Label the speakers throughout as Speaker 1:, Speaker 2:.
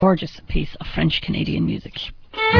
Speaker 1: Gorgeous piece of French-Canadian music.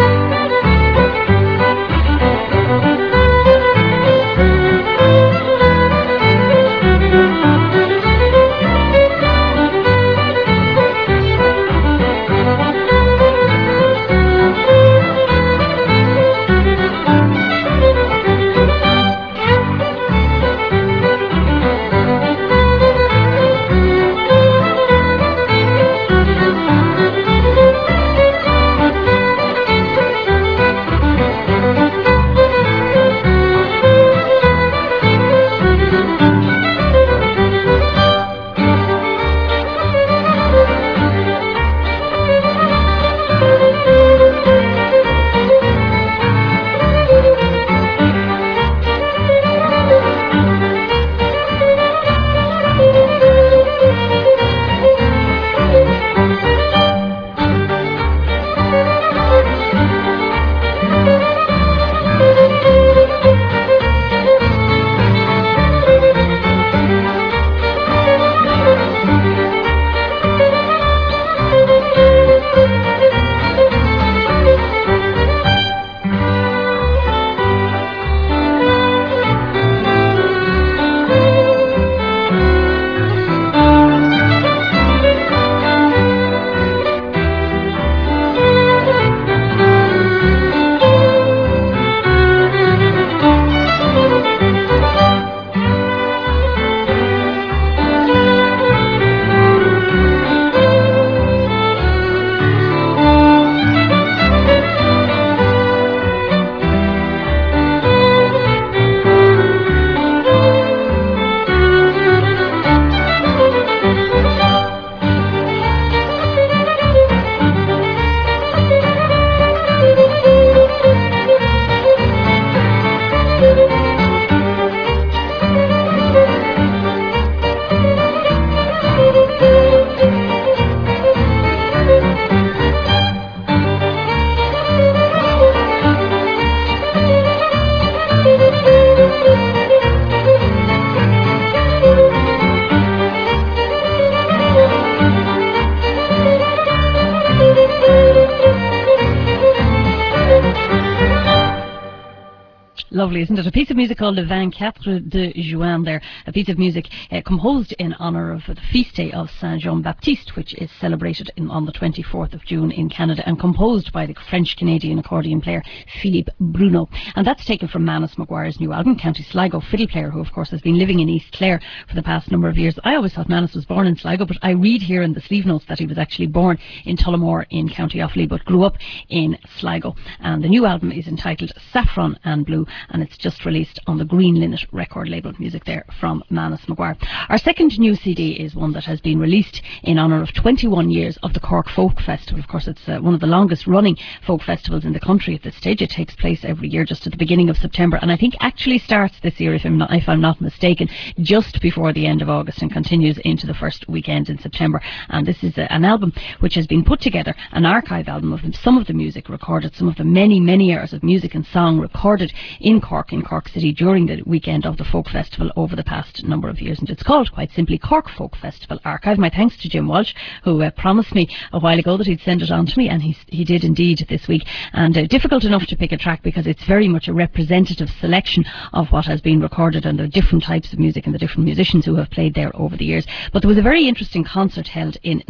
Speaker 1: Lovely, isn't it? A piece of music called Le 24 de Juin there. A piece of music composed in honour of the feast day of Saint Jean Baptiste, which is celebrated on the 24th of June in Canada, and composed by the French-Canadian accordion player Philippe Bruno. And that's taken from Manus Maguire's new album, County Sligo fiddle player, who of course has been living in East Clare for the past number of years. I always thought Manus was born in Sligo, but I read here in the sleeve notes that he was actually born in Tullamore in County Offaly, but grew up in Sligo. And the new album is entitled Saffron and Blue, and it's just released on the Green Linnet record label. Music there from Manus Maguire. Our second new CD is one that has been released in honour of 21 years of the Cork Folk Festival. Of course, it's one of the longest running folk festivals in the country at this stage. It takes place every year just at the beginning of September, and I think actually starts this year, if I'm not mistaken, just before the end of August, and continues into the first weekend in September. And this is an album which has been put together, an archive album of some of the music recorded, some of the many hours of music and song recorded in Cork City during the weekend of the Folk Festival over the past number of years. And it's called, quite simply, Cork Folk Festival Archive. My thanks to Jim Walsh, who promised me a while ago that he'd send it on to me, and he did indeed this week. And difficult enough to pick a track because it's very much a representative selection of what has been recorded and the different types of music and the different musicians who have played there over the years. But there was a very interesting concert held in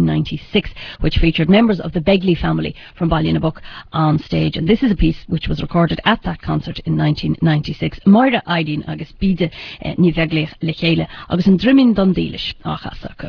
Speaker 1: 1996 which featured members of the Begley family from Ballynabook on stage, and this is a piece which was recorded at that concert in 1996. Moira Aideen agus bide ni Begley le chéile agus an drimin don dílis á chasacha.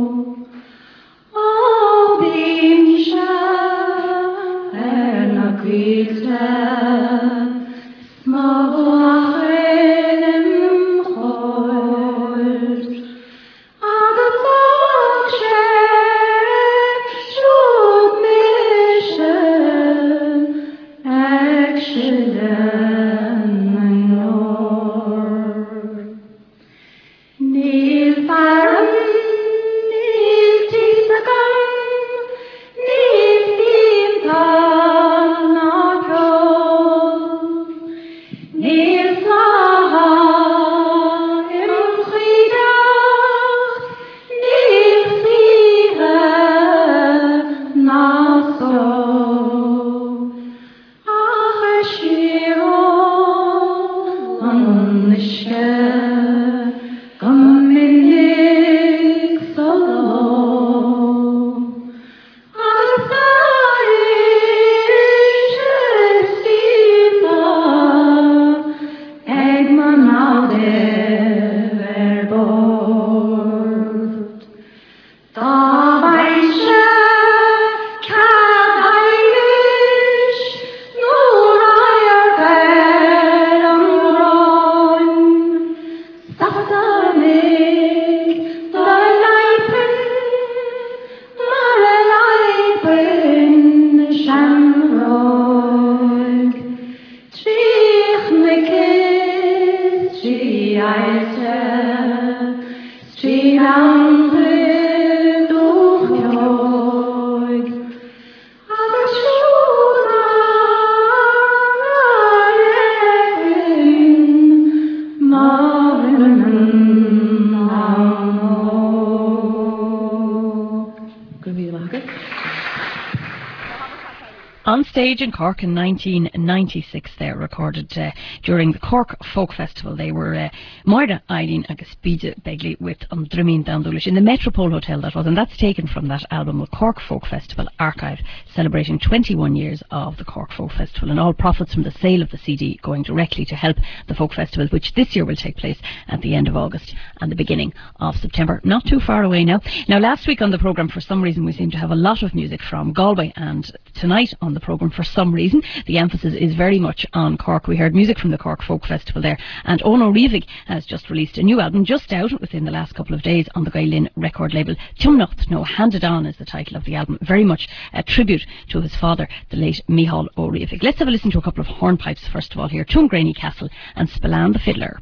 Speaker 2: Queen
Speaker 1: On stage in Cork in 1996, they recorded during the Cork Folk Festival. They were Moira Eileen agus Bide Begley with Drumin Dandulish in the Metropole Hotel, that was, and that's taken from that album, the Cork Folk Festival Archive, celebrating 21 years of the Cork Folk Festival, and all profits from the sale of the CD going directly to help the Folk Festival, which this year will take place at the end of August and the beginning of September. Not too far away now. Now, last week on the programme, for some reason, we seem to have a lot of music from Galway, and tonight on the programme, for some reason, the emphasis is very much on Cork. We heard music from the Cork Folk Festival there, and Ono Rivig has just released a new album, just out within the last couple of days on the Gaelin record label. Tumnocht No Handed On is the title of the album, very much a tribute to his father, the late Micheál Ó Rivig. Let's have a listen to a couple of hornpipes first of all here, Tuamgraney Castle and Spillane the Fiddler.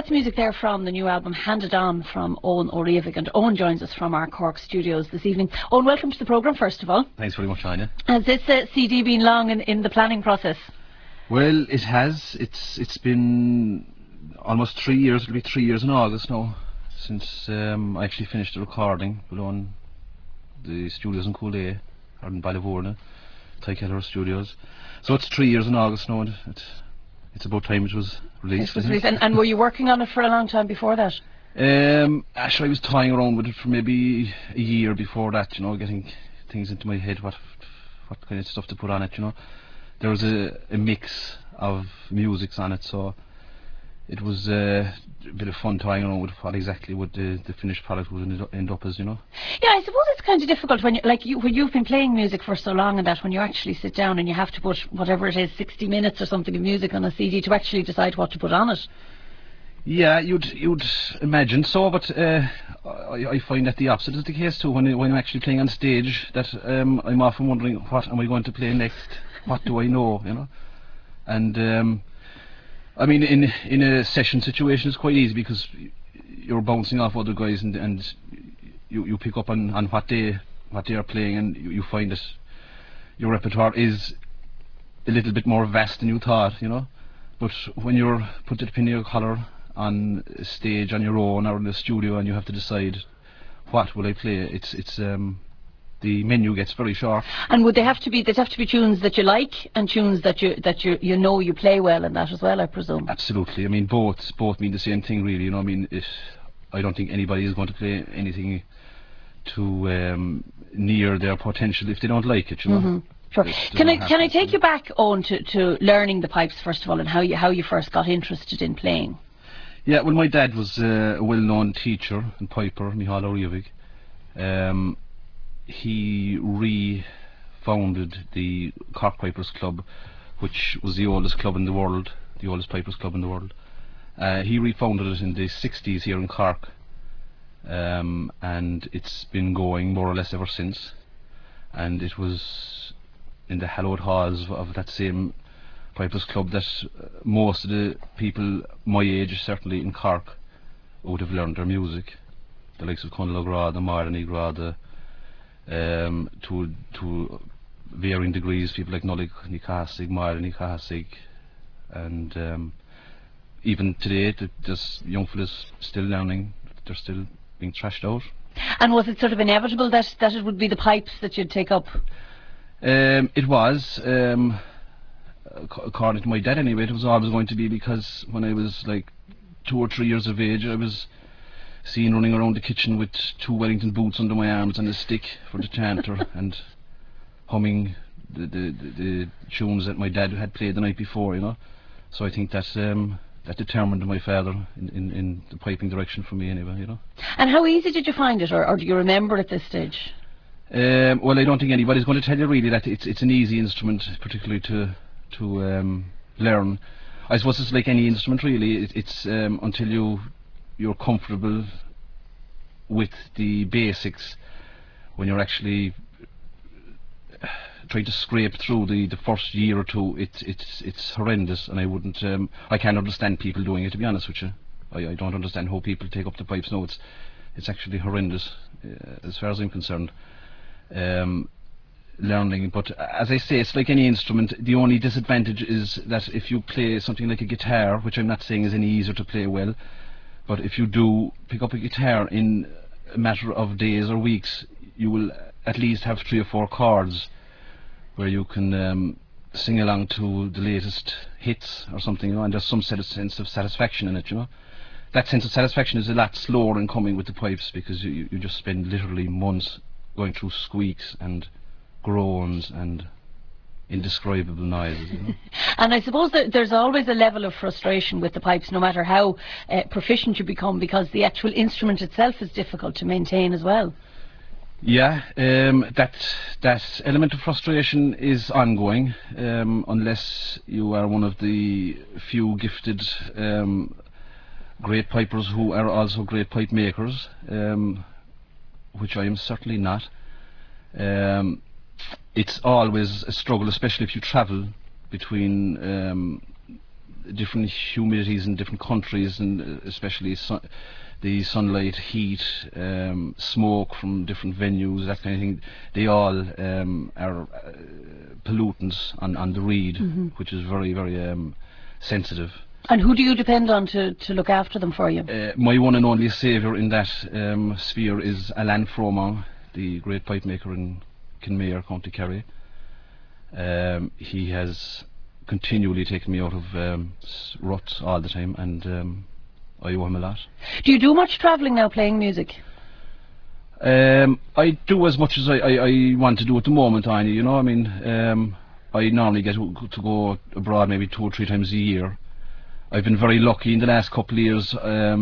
Speaker 1: That's music there from the new album Handed On from Owen O'Reevig, and Owen joins us from our Cork studios this evening. Owen, welcome to the programme first of all.
Speaker 2: Thanks very much, Anya.
Speaker 1: Has this CD been long in the planning process?
Speaker 2: Well, it has. It's been almost 3 years. It'll be 3 years in August now since I actually finished the recording below the studios in Cooley or in Ballyvourne, Ty Keller Studios. So it's 3 years in August now, and it's about time it was released.
Speaker 1: And were you working on it for a long time before that?
Speaker 2: Actually, I was toying around with it for maybe a year before that, you know, getting things into my head, what kind of stuff to put on it, you know. There was a mix of musics on it, so it was a bit of fun toying around with what exactly would the finished product would end up as, you know.
Speaker 1: Yeah, I suppose it's kind of difficult when when you've been playing music for so long, and that when you actually sit down and you have to put whatever it is, 60 minutes or something of music on a CD to actually decide what to put on it.
Speaker 2: Yeah, you'd imagine so, but I find that the opposite is the case too. When I'm actually playing on stage, that I'm often wondering, what am I going to play next? What do I know, you know? And I mean, in a session situation, it's quite easy because you're bouncing off other guys, and you pick up on what they are playing, and you find that your repertoire is a little bit more vast than you thought, you know. But when you're put the pin in your collar on stage on your own or in the studio, and you have to decide what will I play, it's the menu gets very short.
Speaker 1: And would they'd have to be tunes that you like, and tunes that you know you play well in that as well, I presume?
Speaker 2: Absolutely. I mean, both mean the same thing, really, you know. I mean, I don't think anybody is going to play anything to near their potential if they don't like it, you know.
Speaker 1: Mm-hmm. Sure. Can I take you back, Owen, to learning the pipes first of all, and how you first got interested in playing?
Speaker 2: Yeah, well, my dad was a well-known teacher and piper, Micheál O'Reevig. He re-founded the Cork Pipers Club, which was the oldest club in the world, the oldest pipers club in the world. He refounded it in the 60s here in Cork, and it's been going more or less ever since. And it was in the hallowed halls of that same Pipers Club that most of the people my age, certainly in Cork, would have learned their music. The likes of Conal O'Grada, Martin Grada, to varying degrees, people like Nullig Nicasig, Martin Nicasig, and even today there's young fellas still learning, they're still being trashed out.
Speaker 1: And was it sort of inevitable that it would be the pipes that you'd take up?
Speaker 2: It was, according to my dad anyway, it was always going to be, because when I was like 2 or 3 years of age, I was seen running around the kitchen with 2 Wellington boots under my arms and a stick for the chanter and humming the tunes that my dad had played the night before, you know. So I think that that determined my father in the piping direction for me anyway, you know. And
Speaker 1: how easy did you find it, or do you remember at this stage?
Speaker 2: Well, I don't think anybody's going to tell you really that it's an easy instrument, particularly to learn. I suppose it's like any instrument really. It's until you're comfortable with the basics, when you're actually trying to scrape through the first year or two, it's horrendous, and I wouldn't I can't understand people doing it, to be honest with you. I don't understand how people take up the pipes now. It's actually horrendous as far as I'm concerned, learning. But as I say, it's like any instrument. The only disadvantage is that if you play something like a guitar, which I'm not saying is any easier to play well, but if you do pick up a guitar in a matter of days or weeks, you will at least have 3 or 4 chords where you can sing along to the latest hits or something, you know, and there's some sense of satisfaction in it, you know. That sense of satisfaction is a lot slower in coming with the pipes, because you just spend literally months going through squeaks and groans and indescribable noises, you know.
Speaker 1: And I suppose that there's always a level of frustration with the pipes, no matter how proficient you become, because the actual instrument itself is difficult to maintain as well.
Speaker 2: Yeah, that element of frustration is ongoing, unless you are one of the few gifted great pipers who are also great pipe makers, which I am certainly not. It's always a struggle, especially if you travel between different humidities in different countries, and especially the sunlight, heat, smoke from different venues, that kind of thing. They all are pollutants on the reed, which is very, very sensitive.
Speaker 1: And who do you depend on to look after them for you?
Speaker 2: My one and only saviour in that sphere is Alain Froment, the great pipe maker in Kinmare, County Kerry. He has continually taken me out of ruts all the time, and I owe him a lot.
Speaker 1: Do you do much travelling now playing music?
Speaker 2: I do as much as I want to do at the moment, Anya, you know. I mean, I normally get to go abroad maybe 2 or 3 times a year. I've been very lucky in the last couple of years.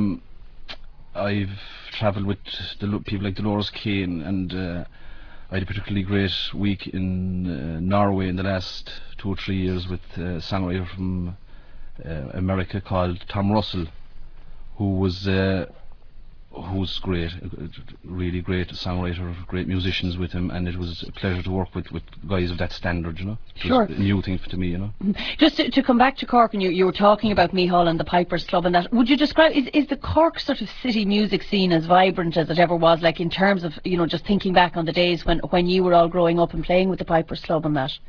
Speaker 2: I've travelled with people like Dolores Kane, and I had a particularly great week in Norway in the last 2 or 3 years with a songwriter from America called Tom Russell, who's great, really great songwriter, great musicians with him, and it was a pleasure to work with guys of that standard, you know.
Speaker 1: Sure.
Speaker 2: It was a new thing to me, you know.
Speaker 1: Just to come back to Cork, and you were talking about Meathall and the Pipers Club and that, would you describe, is the Cork sort of city music scene as vibrant as it ever was, like in terms of, you know, just thinking back on the days when you were all growing up and playing with the Pipers Club and that?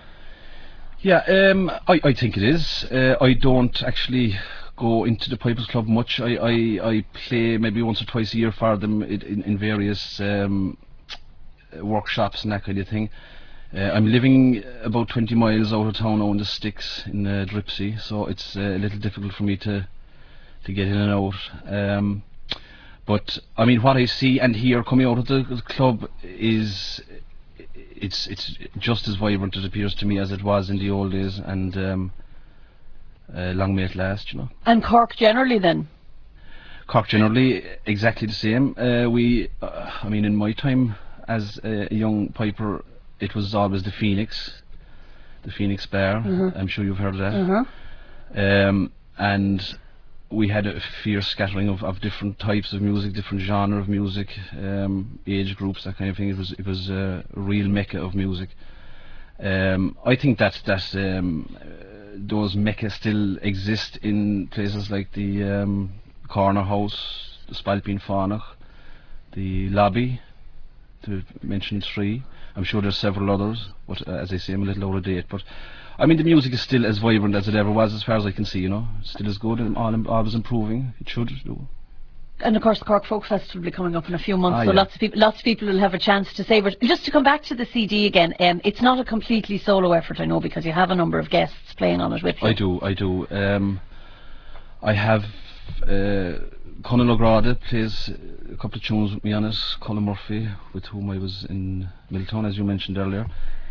Speaker 2: Yeah, I think it is. I don't actually go into the Pipers Club much. I play maybe once or twice a year for them in various workshops and that kind of thing. I'm living about 20 miles out of town now in the sticks in Dripsey, so it's a little difficult for me to get in and out. But I mean, what I see and hear coming out of the club is it's just as vibrant, it appears to me, as it was in the old days, and long may it last, you know.
Speaker 1: And Cork generally then?
Speaker 2: Cork generally exactly the same. I mean, in my time as a young piper, it was always the Phoenix Bar. I'm sure you've heard of that. And we had a fierce scattering of different types of music, different genre of music, age groups, that kind of thing. It was a real mecca of music. I think that those meccas still exist in places like the Corner House, the Spalpeen Fánach, the Lobby, to mention 3. I'm sure there's several others, but as I say, I'm a little out of date. But I mean, the music is still as vibrant as it ever was, as far as I can see, you know. It's still as good and always improving. It should do.
Speaker 1: And of course the Cork Folk Festival will be coming up in a few months, so
Speaker 2: yeah.
Speaker 1: lots of people will have a chance to say. But just to come back to the CD again, it's not a completely solo effort, I know, because you have a number of guests playing on it with you.
Speaker 2: I do. I have Conal O'Grady plays a couple of tunes with me on it. Colin Murphy, with whom I was in Middletown, as you mentioned earlier.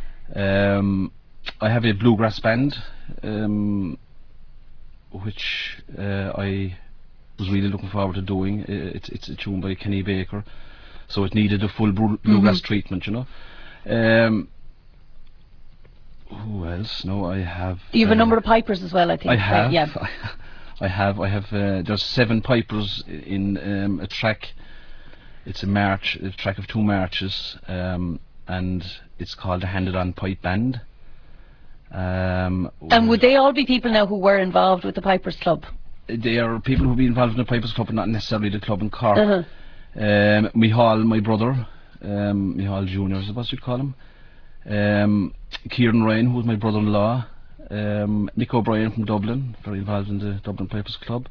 Speaker 2: I have a bluegrass band, which I was really looking forward to doing. It's a tune by Kenny Baker, so it needed a full bluegrass treatment, you know. Who else? No, I have.
Speaker 1: You have a number of pipers as well, I think.
Speaker 2: I have.
Speaker 1: Yeah.
Speaker 2: I have. There's 7 pipers in a track. It's a track of 2 marches, and it's called the Handed On Pipe Band.
Speaker 1: And would they all be people now who were involved with the Pipers Club?
Speaker 2: They are people who be involved in the Pipers Club, but not necessarily the club in Cork. Micheál, my brother, Micheál Jr., I suppose you'd call him. Kieran Ryan, who was my brother-in-law. Nick O'Brien from Dublin, very involved in the Dublin Pipers Club.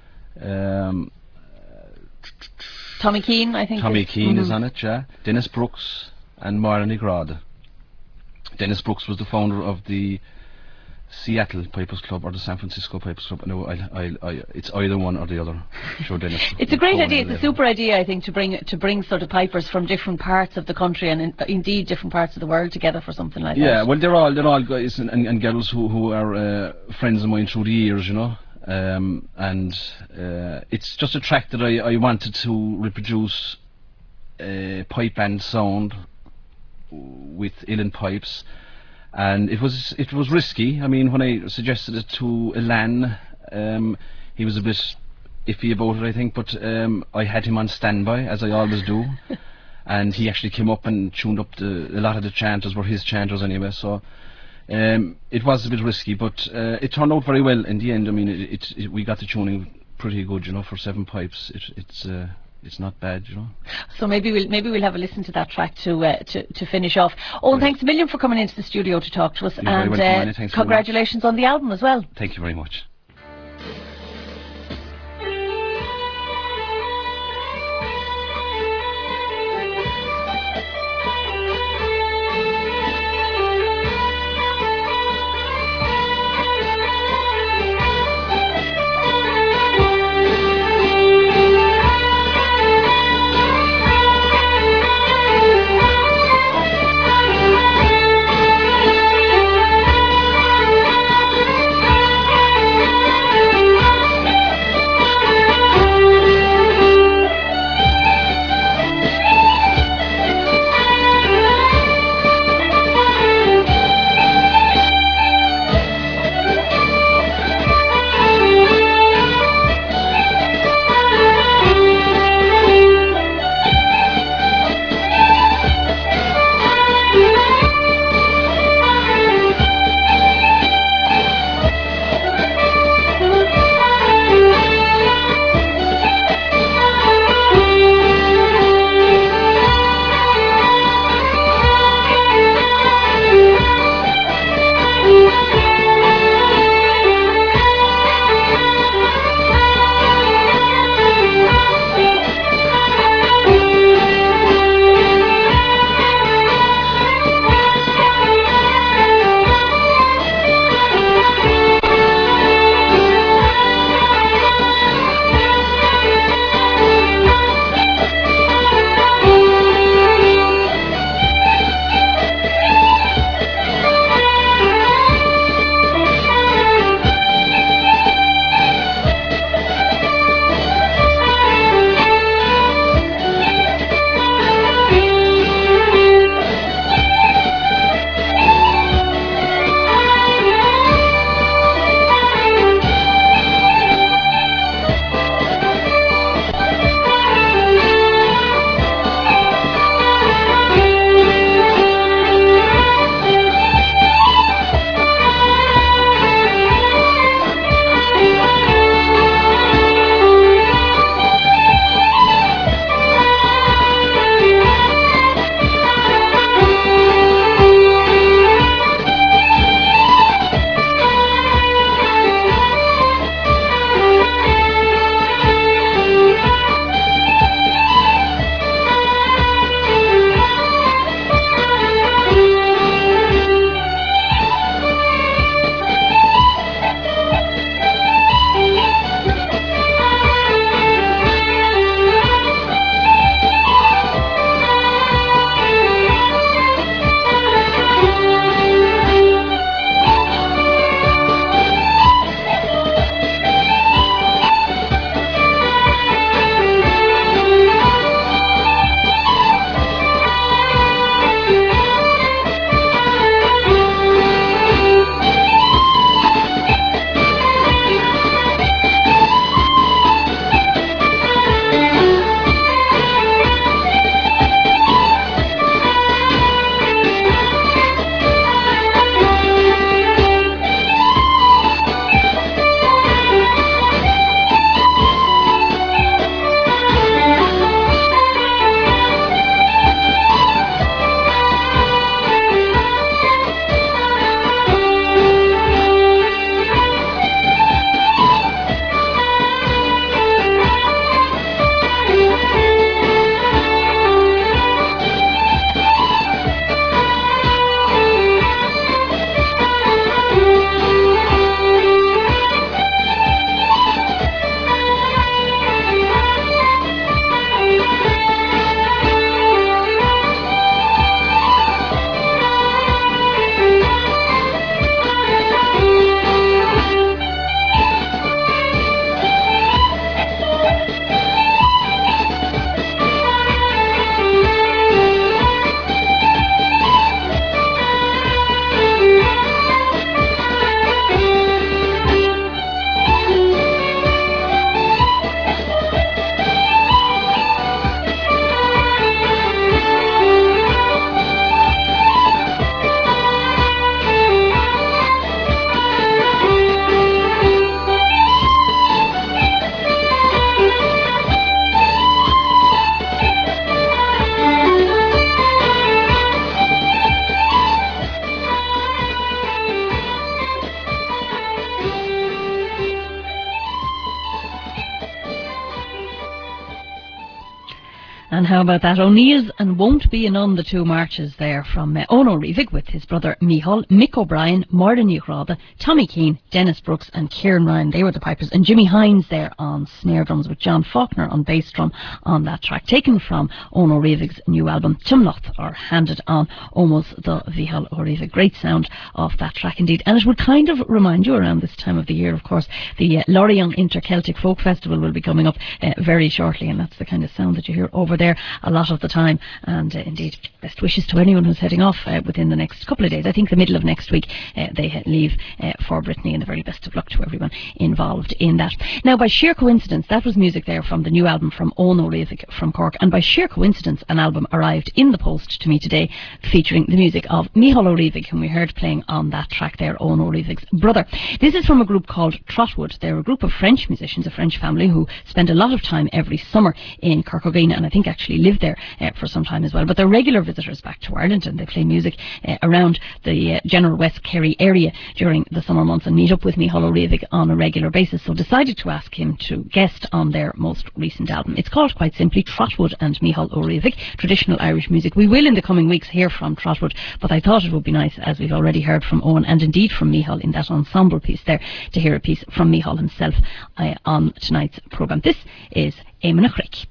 Speaker 1: Tommy Keane, I think.
Speaker 2: Tommy Keane is on it, yeah. Dennis Brooks and Marlon O'Grady. Dennis Brooks was the founder of the Seattle Pipers Club or the San Francisco Pipers Club. No, it's either one or the other. Sure, Dennis.
Speaker 1: It's a great idea. It's a super idea, I think, to bring sort of pipers from different parts of the country and indeed different parts of the world together for something like that.
Speaker 2: Yeah, well, they're all guys and girls who are friends of mine through the years, you know. And it's just a track that I wanted to reproduce a pipe band sound with uilleann pipes. And it was risky. I mean, when I suggested it to Alain, he was a bit iffy about it, I think, but I had him on standby, as I always do. And he actually came up and tuned up a lot of the chanters were his chanters anyway, so It was a bit risky, but it turned out very well in the end. I mean, we got the tuning pretty good, you know, for 7 pipes. It's not bad, you know.
Speaker 1: So maybe we'll have a listen to that track to finish off. Owen, thanks a million for coming into the studio to talk to us,
Speaker 2: You're very welcome, Annie. Thanks very much.
Speaker 1: Congratulations on the album as well.
Speaker 2: Thank you very much.
Speaker 1: And how about that? O'Neill's and Won't Be Anone, the two marches there from Ono Rivik with his brother Micheál, Mick O'Brien, Martin Uhrada, Tommy Keane, Dennis Brooks and Kieran Ryan. They were the pipers. And Jimmy Hines there on snare drums with John Faulkner on bass drum on that track. Taken from Ono Rivik's new album, Tumnoth, or Handed on Almost the Micheál Ó Rivig. Great sound of that track indeed. And it would kind of remind you around this time of the year, of course, the Lorient Inter-Celtic Folk Festival will be coming up very shortly, and that's the kind of sound that you hear over there a lot of the time. And indeed, best wishes to anyone who's heading off within the next couple of days. I think the middle of next week they leave for Brittany, and the very best of luck to everyone involved in that. Now, by sheer coincidence, that was music there from the new album from Ono Rivik from Cork, and by sheer coincidence an album arrived in the post to me today featuring the music of Micheál Ó Rivig, whom we heard playing on that track there, Ono Rivig's brother. This is from a group called Trotwood. They're a group of French musicians, a French family who spend a lot of time every summer in Kirkcaldy, and I think actually live there for some time as well. But they're regular visitors back to Ireland, and they play music around the general West Kerry area during the summer months and meet up with Micheál Ó Rivig on a regular basis. So decided to ask him to guest on their most recent album. It's called quite simply Trotwood and Micheál Ó Rivig, traditional Irish music. We will in the coming weeks hear from Trotwood, but I thought it would be nice, as we've already heard from Owen and indeed from Micheál in that ensemble piece there, to hear a piece from Micheál himself on tonight's programme. This is Éamon a Chric.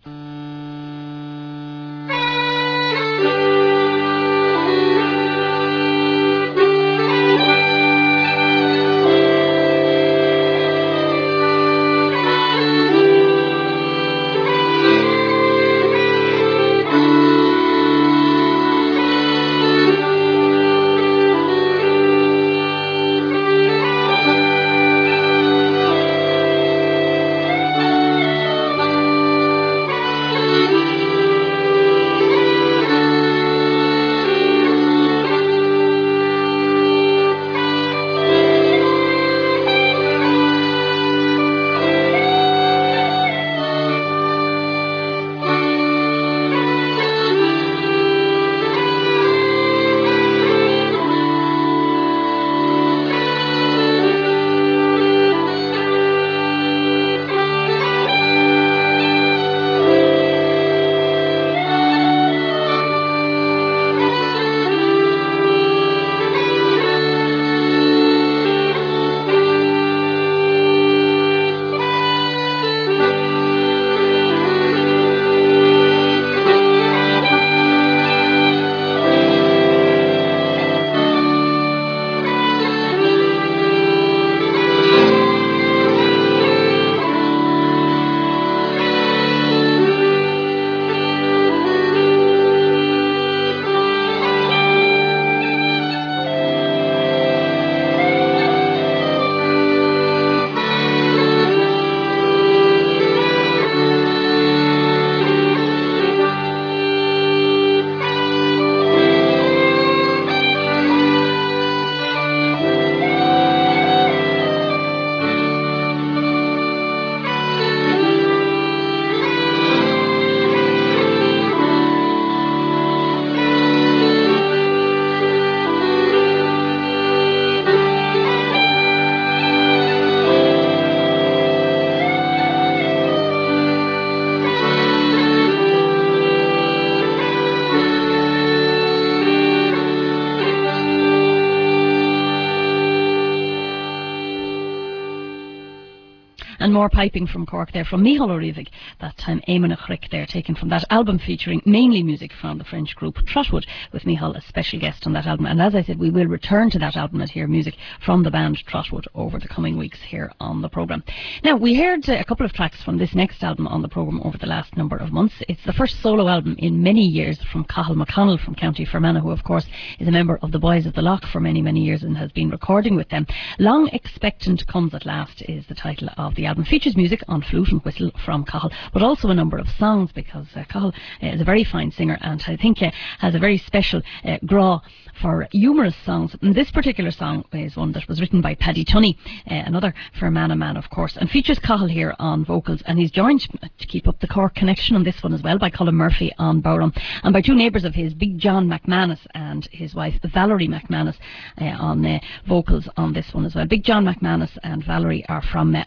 Speaker 1: And more piping from Cork there from Micheál Ó Rivig, that time Éamon a Chric there, taken from that album featuring mainly music from the French group Trotwood, with Micheál a special guest on that album. And as I said, we will return to that album and hear music from the band Trotwood over the coming weeks here on the programme. Now, we heard a couple of tracks from this next album on the programme over the last number of months. It's the first solo album in many years from Cathal McConnell from County Fermanagh, who of course is a member of the Boys of the Lough for many, many years and has been recording with them. Long Expectant Comes at Last is the title of the album. Features music on flute and whistle from Cathal, but also a number of songs, because Cathal is a very fine singer and I think has a very special graw for humorous songs. And this particular song is one that was written by Paddy Tunney, another Fermanagh man of course, and features Cathal here on vocals, and he's joined to keep up the Cork connection on this one as well by Colin Murphy on bodhrán, and by two neighbours of his, Big John McManus and his wife Valerie McManus on vocals on this one as well. Big John McManus and Valerie are from Ohik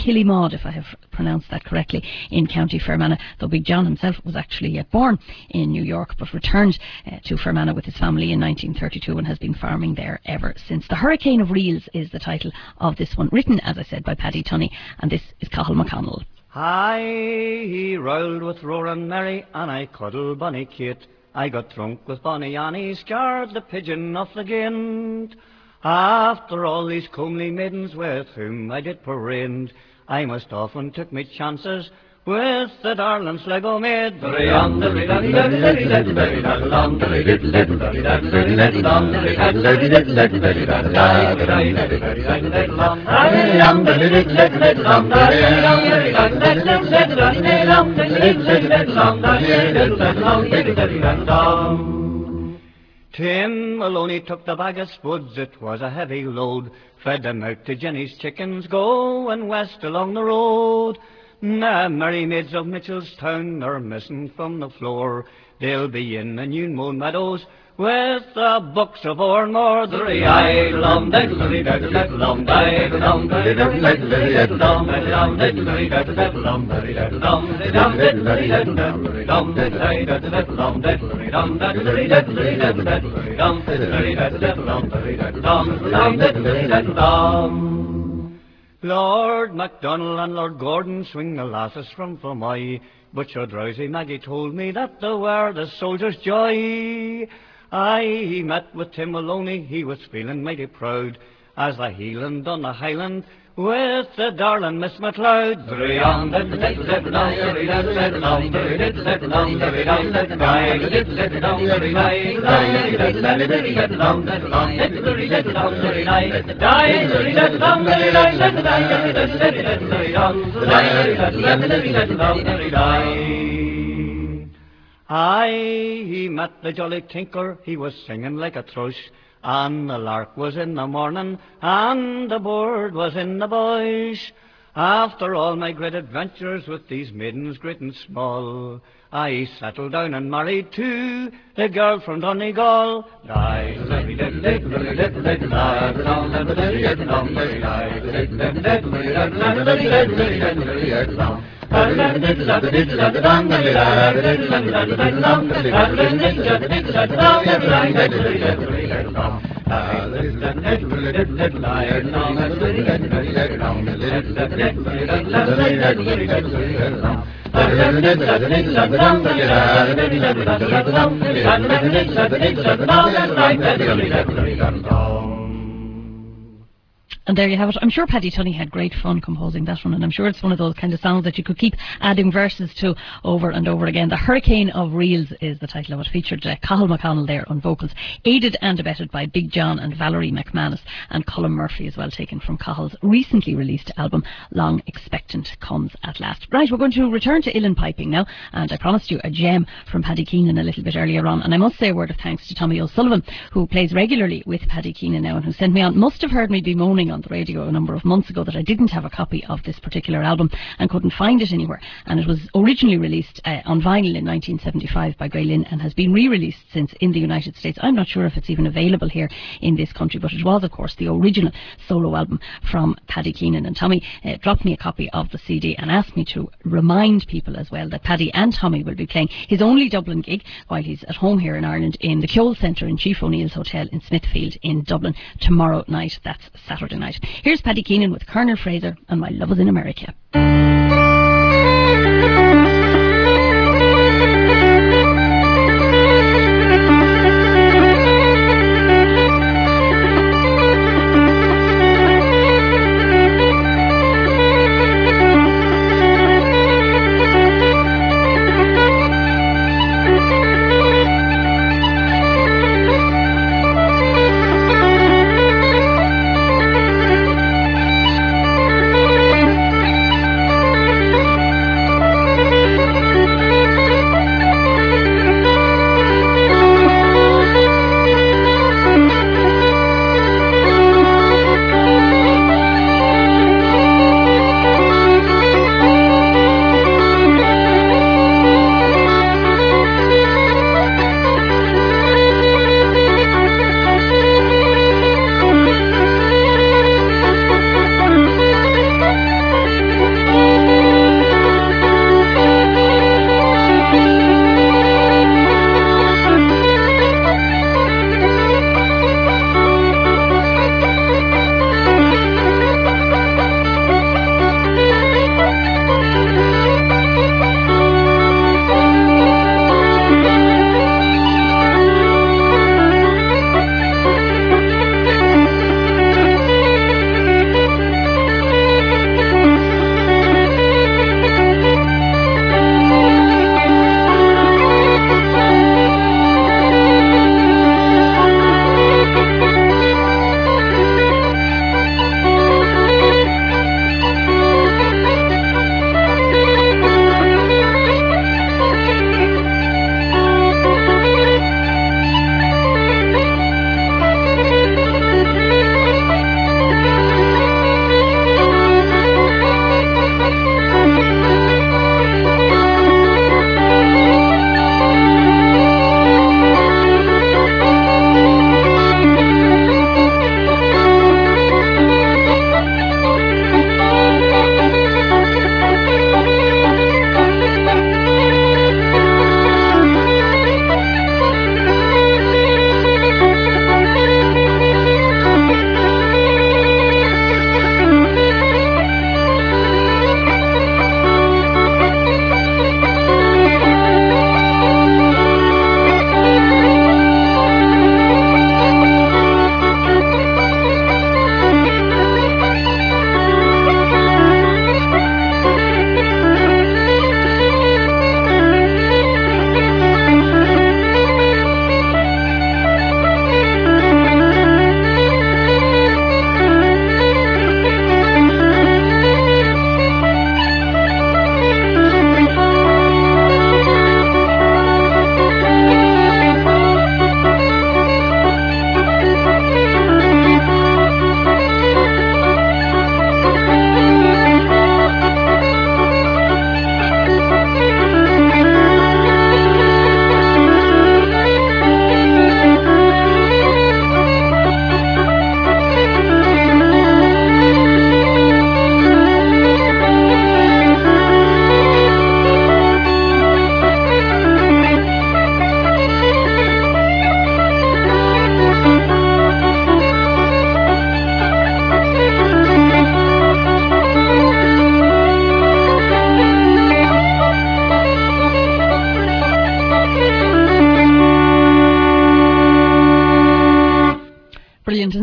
Speaker 1: Killymaud, if I have pronounced that correctly, in County Fermanagh, though Big John himself was actually born in New York but returned to Fermanagh with his family in 1932 and has been farming there ever since. The Hurricane of Reels is the title of this one, written, as I said, by Paddy Tunney, and this is Cathal McConnell.
Speaker 3: He rolled with roaring Mary, and I cuddled Bonnie Kate. I got drunk with Bonnie Annie, scared the pigeon off the gint. After all these comely maidens with whom I did parade, I must often took me chances with the darling Sligo maid. Tim Maloney took the bag of spuds, it was a heavy load, fed them out to Jenny's chickens, going west along the road. Nah, merry maids of Mitchellstown are missing from the floor. They'll be in the Newmoon meadows with the books of Oranmore. Lord MacDonald and Lord Gordon swing the lasses from Fermoy, but your drowsy Maggie told me that they were the soldiers' joy. I met with Tim Maloney, he was feeling mighty proud, as the Hieland on the Highland with the darling Miss MacLeod. I met the jolly tinker, he was singing like a thrush, and the lark was in the morning, and the bird was in the bush. After all my great adventures with these maidens great and small, I settled down and married to the girl from Donegal.
Speaker 1: And there you have it. I'm sure Paddy Tunney had great fun composing that one, and I'm sure it's one of those kind of songs that you could keep adding verses to over and over again. The Hurricane of Reels is the title of it. Featured Cathal McConnell there on vocals, aided and abetted by Big John and Valerie McManus, and Colin Murphy as well, taken from Cathal's recently released album Long Expectant Comes at Last. Right, we're going to return to uilleann piping now, and I promised you a gem from Paddy Keenan a little bit earlier on, and I must say a word of thanks to Tommy O'Sullivan, who plays regularly with Paddy Keenan now and who sent me on. Must have heard me bemoaning on the radio a number of months ago that I didn't have a copy of this particular album and couldn't find it anywhere, and it was originally released on vinyl in 1975 by Grey Lynn and has been re-released since in the United States. I'm not sure if it's even available here in this country, but it was of course the original solo album from Paddy Keenan, and Tommy dropped me a copy of the CD and asked me to remind people as well that Paddy and Tommy will be playing his only Dublin gig while he's at home here in Ireland in the Kjol Centre in Chief O'Neill's Hotel in Smithfield in Dublin tomorrow night. That's Saturday night. Here's Paddy Keenan with Colonel Fraser and My Love Is in America.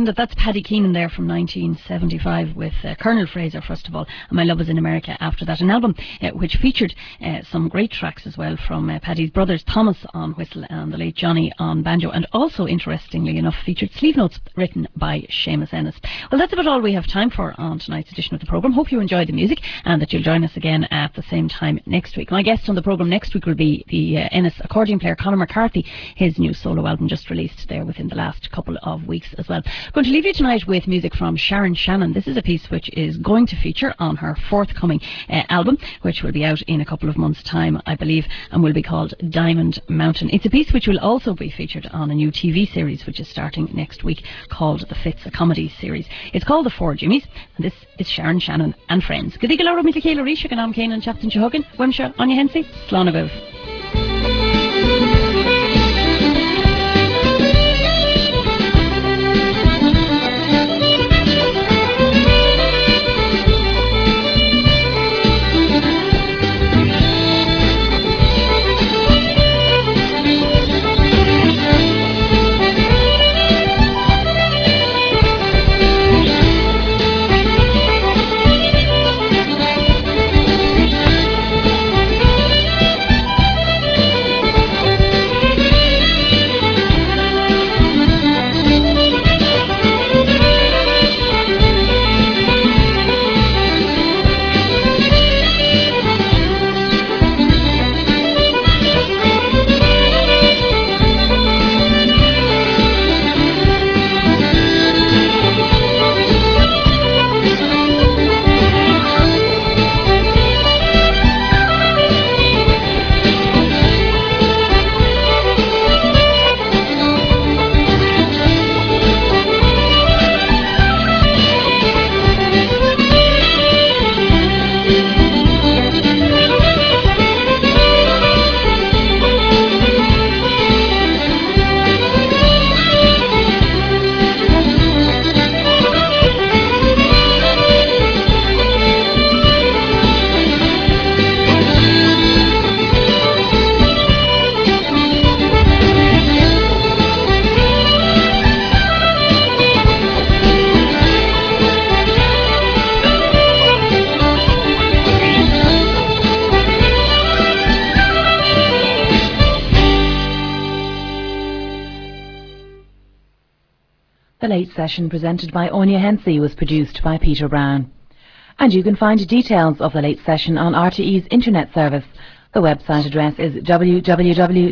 Speaker 1: that that's Paddy Keenan there from 1975 with Colonel Fraser first of all, and My Love Was in America after that. An album which featured some great tracks as well from Paddy's brothers Thomas on whistle and the late Johnny on banjo, and also interestingly enough featured sleeve notes written by Seamus Ennis. Well, that's about all we have time for on tonight's edition of the programme. Hope you enjoyed the music and that you'll join us again at the same time next week. My guest on the programme next week will be the Ennis accordion player Conor McCarthy. His new solo album just released there within the last couple of weeks as well. Going to leave you tonight with music from Sharon Shannon. This is a piece which is going to feature on her forthcoming album, which will be out in a couple of months' time, I believe, and will be called Diamond Mountain. It's a piece which will also be featured on a new TV series which is starting next week called The Fitz, a comedy series. It's called The Four Jimmies, and this is Sharon Shannon and Friends. G'day Laura Michaela Risha and I'm Kane and Chapton Chuhugan, Wimsha, Anya Hensey, Slánagov.
Speaker 4: The Late Session presented by Anya Hensey was produced by Peter Brown. And you can find details of The Late Session on RTE's internet service. The website address is www.rte.ie.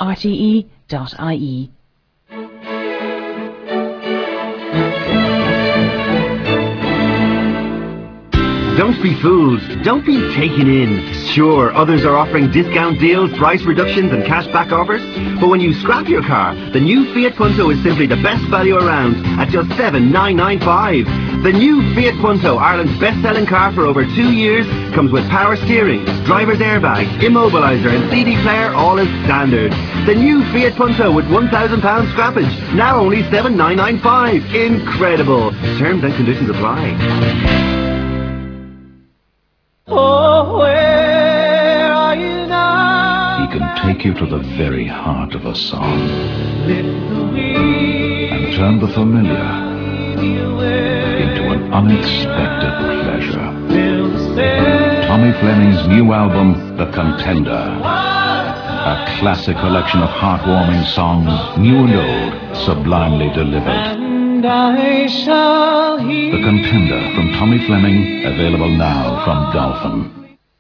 Speaker 5: Don't be fooled. Don't be taken in. Sure, others are offering discount deals, price reductions and cashback offers. But when you scrap your car, the new Fiat Punto is simply the best value around at just $7,995. The new Fiat Punto, Ireland's best-selling car for over 2 years, comes with power steering, driver's airbag, immobiliser and CD player, all as standard. The new Fiat Punto with £1,000 scrappage, now only $7,995. Incredible. Terms and conditions apply.
Speaker 6: Oh, where are you now?
Speaker 7: He can take you to the very heart of a song
Speaker 6: Lift the wheel
Speaker 7: and turn the familiar
Speaker 6: away.
Speaker 7: into an unexpected pleasure.
Speaker 6: Fill the sail.
Speaker 7: Tommy Fleming's new album, The Contender. A classic collection of heartwarming songs, new and old, sublimely delivered.
Speaker 6: And I shall hear.
Speaker 7: The Contender from Tommy Fleming, available now from Dolphin.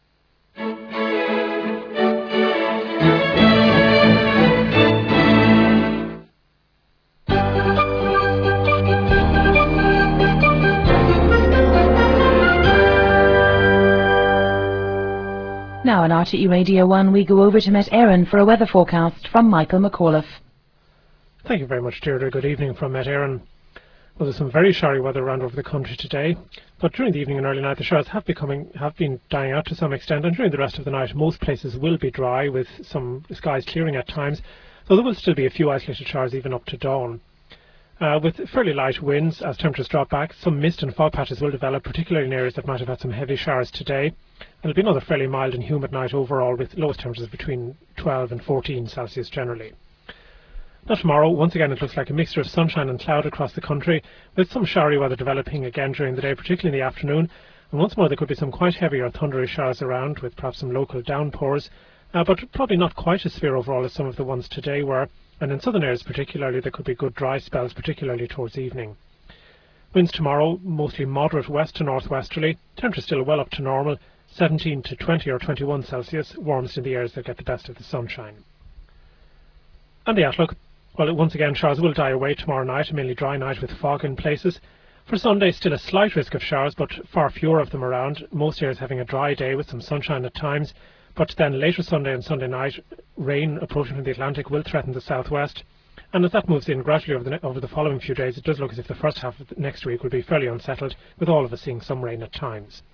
Speaker 4: Now on RTE Radio 1 we go over to Met Éireann for a weather forecast from Michael McAuliffe.
Speaker 8: Thank you very much, Deirdre. Good evening from Met Éireann. Well, there's some very showery weather around over the country today, but during the evening and early night the showers have been dying out to some extent, and during the rest of the night most places will be dry with some skies clearing at times, though there will still be a few isolated showers even up to dawn. With fairly light winds as temperatures drop back, some mist and fog patches will develop, particularly in areas that might have had some heavy showers today. And it'll be another fairly mild and humid night overall, with lowest temperatures between 12 and 14 Celsius generally. Now tomorrow, once again, it looks like a mixture of sunshine and cloud across the country, with some showery weather developing again during the day, particularly in the afternoon. And once more, there could be some quite heavy or thundery showers around, with perhaps some local downpours, but probably not quite as severe overall as some of the ones today were. And in southern areas particularly, there could be good dry spells, particularly towards evening. Winds tomorrow, mostly moderate west to northwesterly. Temperatures still well up to normal, 17 to 20 or 21 Celsius, warmest in the areas that get the best of the sunshine. And the outlook. Well, once again, showers will die away tomorrow night, a mainly dry night with fog in places. For Sunday, still a slight risk of showers, but far fewer of them around. Most areas having a dry day with some sunshine at times. But then later Sunday and Sunday night, rain approaching from the Atlantic will threaten the southwest. And as that moves in gradually over the following few days, it does look as if the first half of next week will be fairly unsettled, with all of us seeing some rain at times.